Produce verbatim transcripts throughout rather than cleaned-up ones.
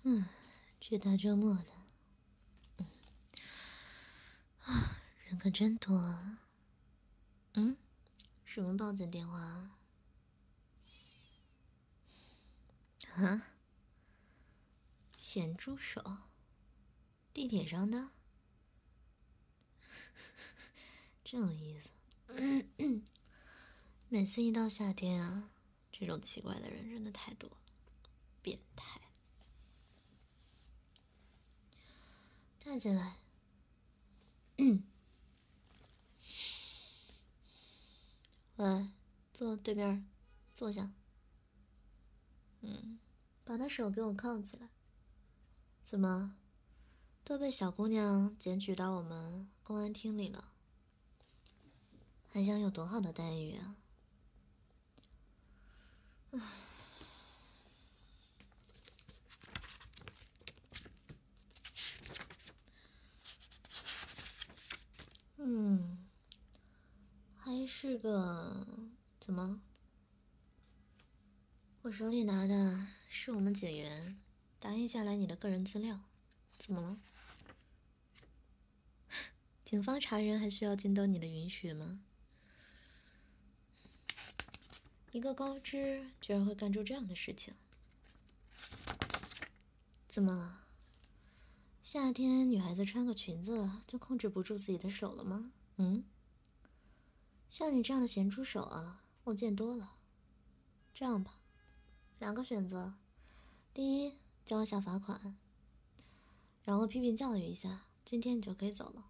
嗯，这大周末的，嗯，啊，人可真多啊。嗯，什么报警电话啊？啊？咸猪手？地铁上的？真有意思。每次一到夏天啊，这种奇怪的人真的太多了，变态。站起来。嗯。来，坐对面，坐下。嗯，把他手给我铐起来。怎么，都被小姑娘检举到我们公安厅里了？还想有多好的待遇啊？唉。嗯，还是个……怎么？我手里拿的是我们警员打印下来你的个人资料，怎么了？警方查人还需要经得你的允许吗？一个高知居然会干出这样的事情？怎么？夏天女孩子穿个裙子就控制不住自己的手了吗？嗯？像你这样的咸猪手啊，我见多了。这样吧，两个选择：第一，交一下罚款，然后批评教育一下，今天你就可以走了。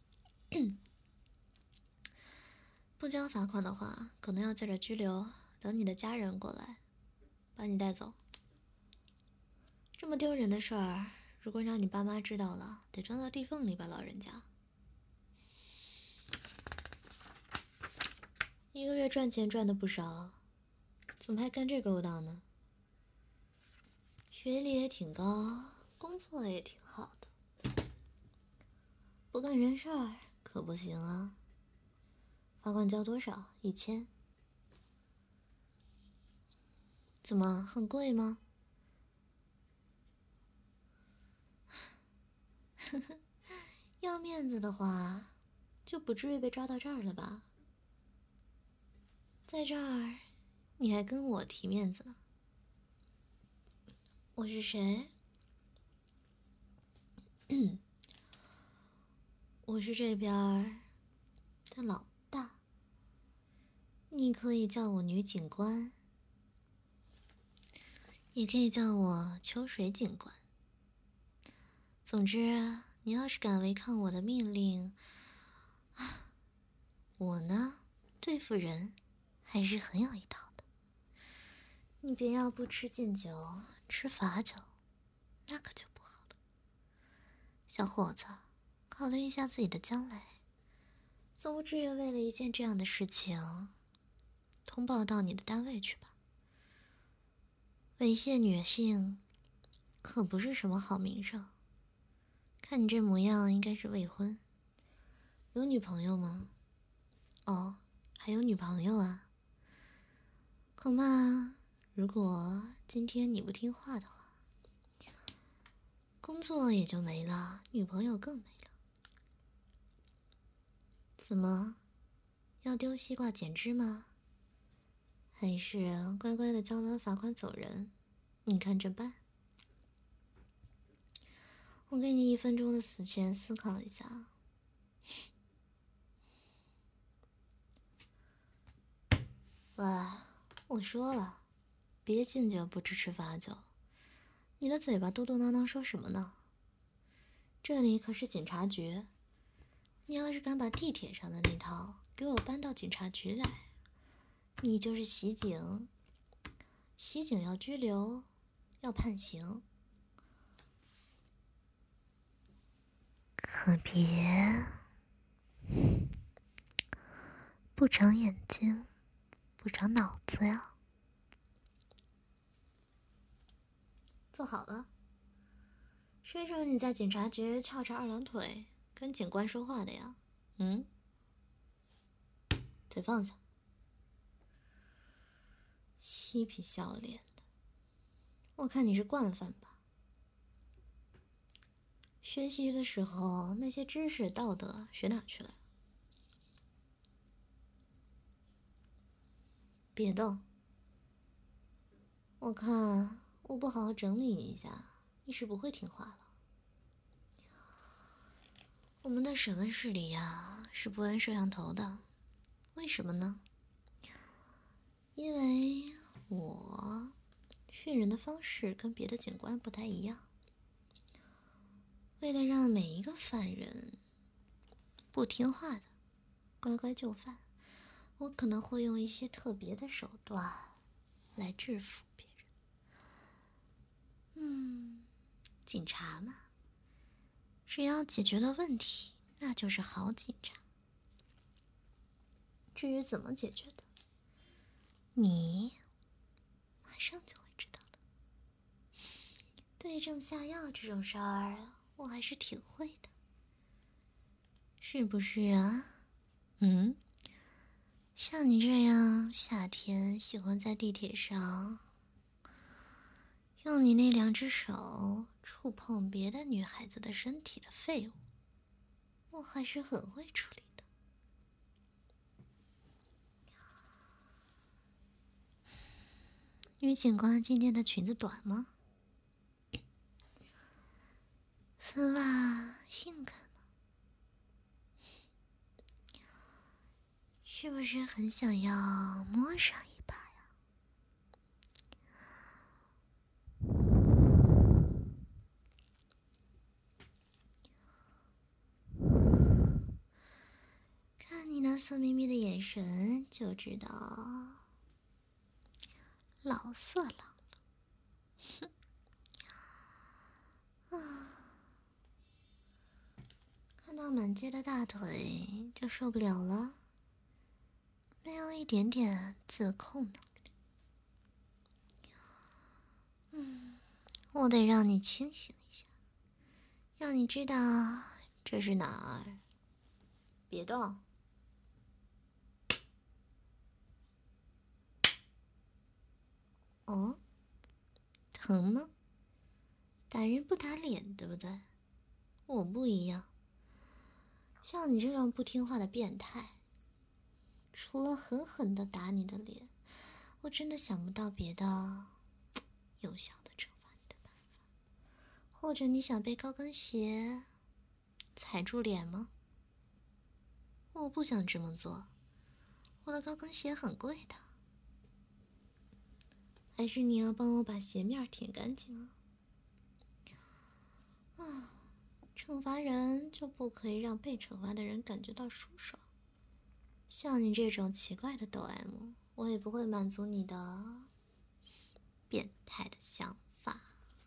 不交罚款的话，可能要在这拘留，等你的家人过来把你带走。这么丢人的事儿，如果让你爸妈知道了，得钻到地缝里吧，老人家。一个月赚钱赚的不少，怎么还干这勾当呢？学历也挺高，工作也挺好的，不干人事儿可不行啊。罚款交多少？一千？怎么很贵吗？呵呵，要面子的话，就不至于被抓到这儿了吧？在这儿，你还跟我提面子呢？我是谁？嗯，我是这边的老大。你可以叫我女警官，也可以叫我秋水警官。总之，你要是敢违抗我的命令，啊，我呢，对付人还是很有一套的。你别要不吃敬酒，吃罚酒，那可就不好了。小伙子，考虑一下自己的将来，总不至于为了一件这样的事情，通报到你的单位去吧？猥亵女性，可不是什么好名声。看你这模样，应该是未婚。有女朋友吗？哦，还有女朋友啊？恐怕，如果今天你不听话的话，工作也就没了，女朋友更没了。怎么，要丢西瓜捡芝麻？还是乖乖的交完罚款走人？你看着办。我给你一分钟的死前思考一下。喂，我说了，别敬酒不吃吃罚酒。你的嘴巴嘟嘟囔囔说什么呢？这里可是警察局，你要是敢把地铁上的那套给我搬到警察局来，你就是袭警。袭警要拘留，要判刑。可别不长眼睛，不长脑子呀。坐好了。谁准你在警察局翘着二郎腿跟警官说话的呀？嗯？腿放下。嬉皮笑脸的，我看你是惯犯吧？ 学习的时候那些知识道德学哪去了？别动！我看我不好好整理你一下，你是不会听话了。我们的审问室里呀是不安摄像头的，为什么呢？因为我训人的方式跟别的警官不太一样。为了让每一个犯人不听话的乖乖就范，我可能会用一些特别的手段来制服别人。嗯，警察嘛，只要解决了问题，那就是好警察。至于怎么解决的，你马上就会知道的。对症下药这种事儿，我还是挺会的，是不是啊？嗯，像你这样夏天喜欢在地铁上用你那两只手触碰别的女孩子的身体的废物，我还是很会处理的。女警官今天的裙子短吗？丝袜性感吗？是不是很想要摸上一把呀？看你那色眯眯的眼神就知道老色狼了。哼！啊，看到满街的大腿就受不了了，没有一点点自控能力。嗯，我得让你清醒一下，让你知道这是哪儿。别动！哦，疼吗？打人不打脸，对不对？我不一样，像你这种不听话的变态，除了狠狠的打你的脸，我真的想不到别的有效的惩罚你的办法。或者你想被高跟鞋踩住脸吗？我不想这么做，我的高跟鞋很贵的。还是你要帮我把鞋面舔干净啊？啊，惩罚人就不可以让被惩罚的人感觉到舒爽。像你这种奇怪的抖 M， 我也不会满足你的变态的想法。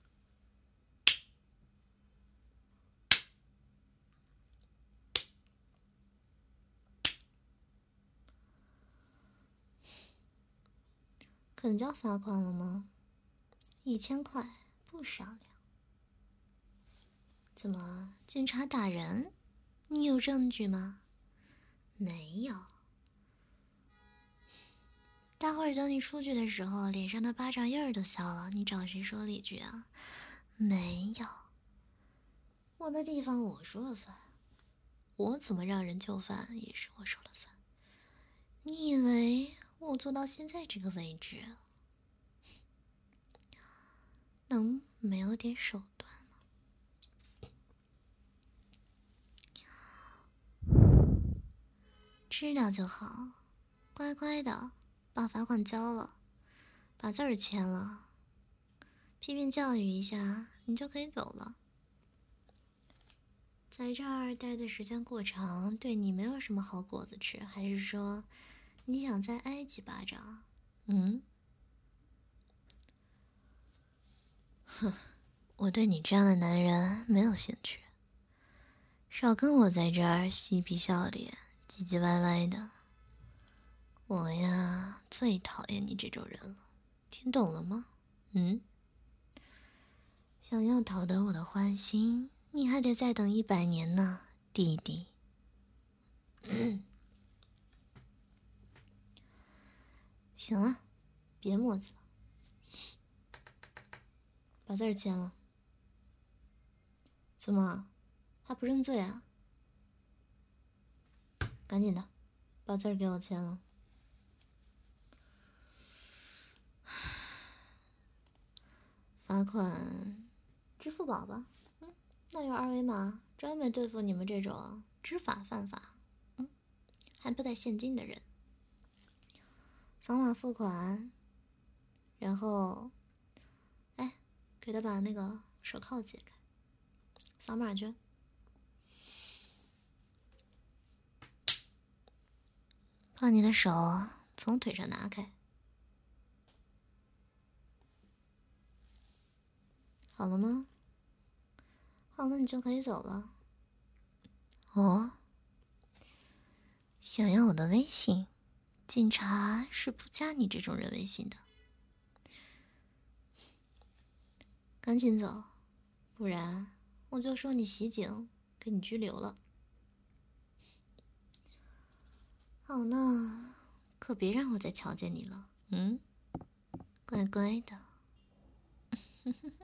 肯交罚款了吗？一千块，不少了。怎么，警察打人？你有证据吗？没有。待会儿等你出去的时候，脸上的巴掌印儿都消了，你找谁说理去啊？没有。我的地方我说了算，我怎么让人就范也是我说了算。你以为我做到现在这个位置，能没有点手段吗？知道就好，乖乖的把罚款交了，把字儿签了，批评教育一下，你就可以走了。在这儿待的时间过长，对你没有什么好果子吃，还是说你想再挨几巴掌？嗯？哼，我对你这样的男人没有兴趣，少跟我在这儿嬉皮笑脸、唧唧歪歪的。我呀，最讨厌你这种人了，听懂了吗？嗯？想要讨得我的欢心，你还得再等一百年呢，弟弟。嗯，行了，别磨叽了，把字儿签了。 怎么还不认罪啊？赶紧的，把字儿给我签了。罚款，支付宝吧。嗯，那有二维码，专门对付你们这种知法犯法，嗯，还不带现金的人。扫码付款，然后，哎，给他把那个手铐解开，扫码去。把你的手从腿上拿开。好了吗？好了，你就可以走了。哦，想要我的微信，警察是不加你这种人微信的。赶紧走，不然我就说你袭警，给你拘留了。好呢，可别让我再瞧见你了。嗯，乖乖的。